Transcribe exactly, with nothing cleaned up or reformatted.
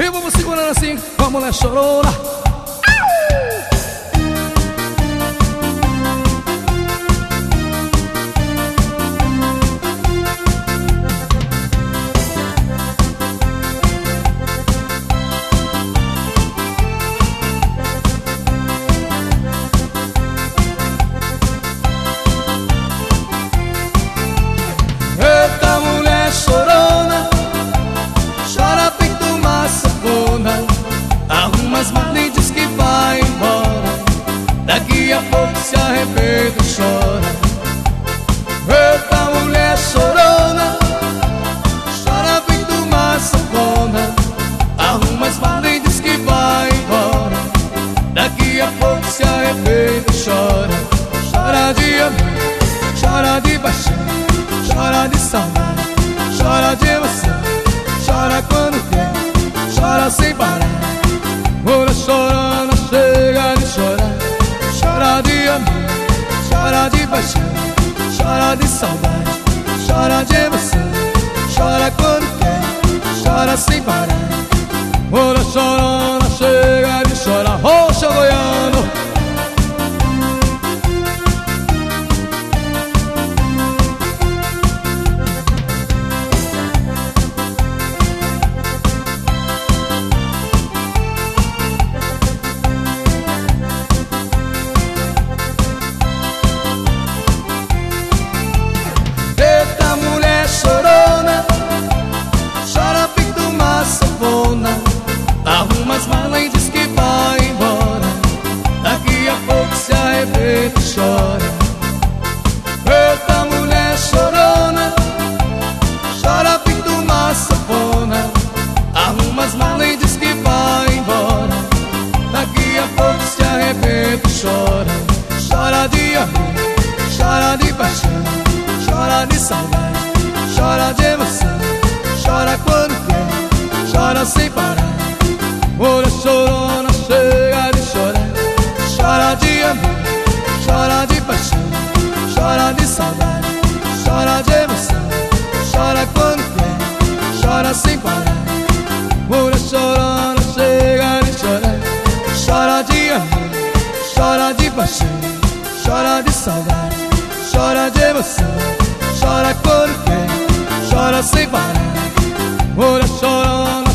E vamos segurando assim, com a mulher chorona. Eita mulher chorona, chora feito uma safona. Arruma as malas e diz que vai embora. Daqui a pouco se arrepende e chora. Eita mulher chorona, chora feito uma safona. Arruma as malas e diz que vai embora. Daqui a pouco se arrepende e chora. Chora de amor, chora de paixão, chora de saudade, chora de emoção, chora quando quer, chora sem parar. Mulher chorona, chega de chorar. Chora de amor, chora de paixão, chora de saudade, chora de emoção, chora quando quer, chora sem parar. Mulher chorona, chega de chorar. Roxa Goiano. Eita mulher chorona, chora feito uma safona. Arruma as malas e diz que vai embora. Daqui a pouco se arrepende e chora. Eita mulher chorona, chora feito uma safona. Arruma as malas e diz que vai embora. Daqui a pouco se arrepende e chora. Chora de amor, chora de paixão, chora de saudade, chora de emoção, chora quando quer, chora sem parar. Mulher chorona, chega de chorar. Chora de amor, chora de paixão, chora de saudade, chora de emoção, chora quando quer, chora sem parar. Mulher chorona, chega de chorar. Chora de amor, chora de paixão, chora de saudade, chora de emoção, chora quando quer, chora sem parar. Mulher chorona,